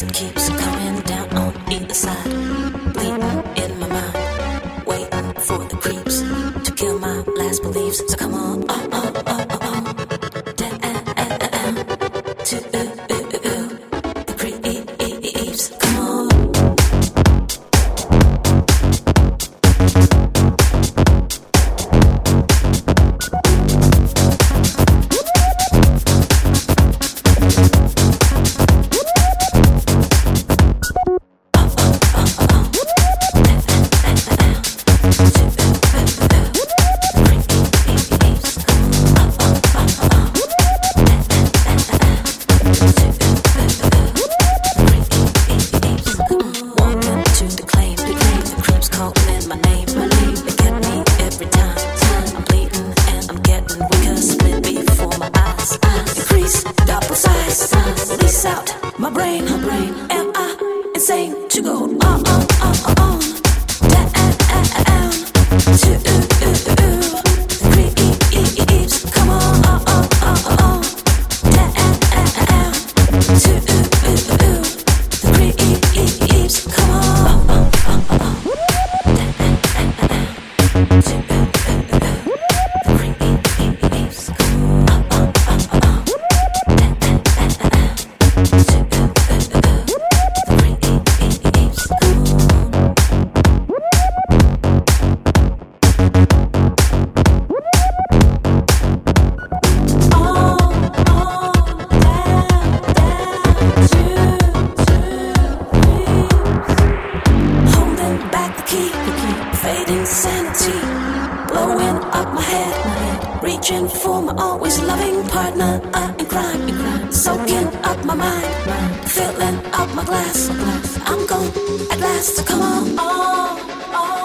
it keeps coming down on either side. Bleeding in my mind, waiting for the creeps to kill my last beliefs. So come on, down to the creeps. Come on. My brain, am I insane to go on down to creeps? Come on down to the creeps. Come on to the creeps. Fading sanity, blowing up my head, reaching for my always loving partner in crime, soaking up my mind, filling up my glass. I'm gone at last, so come on.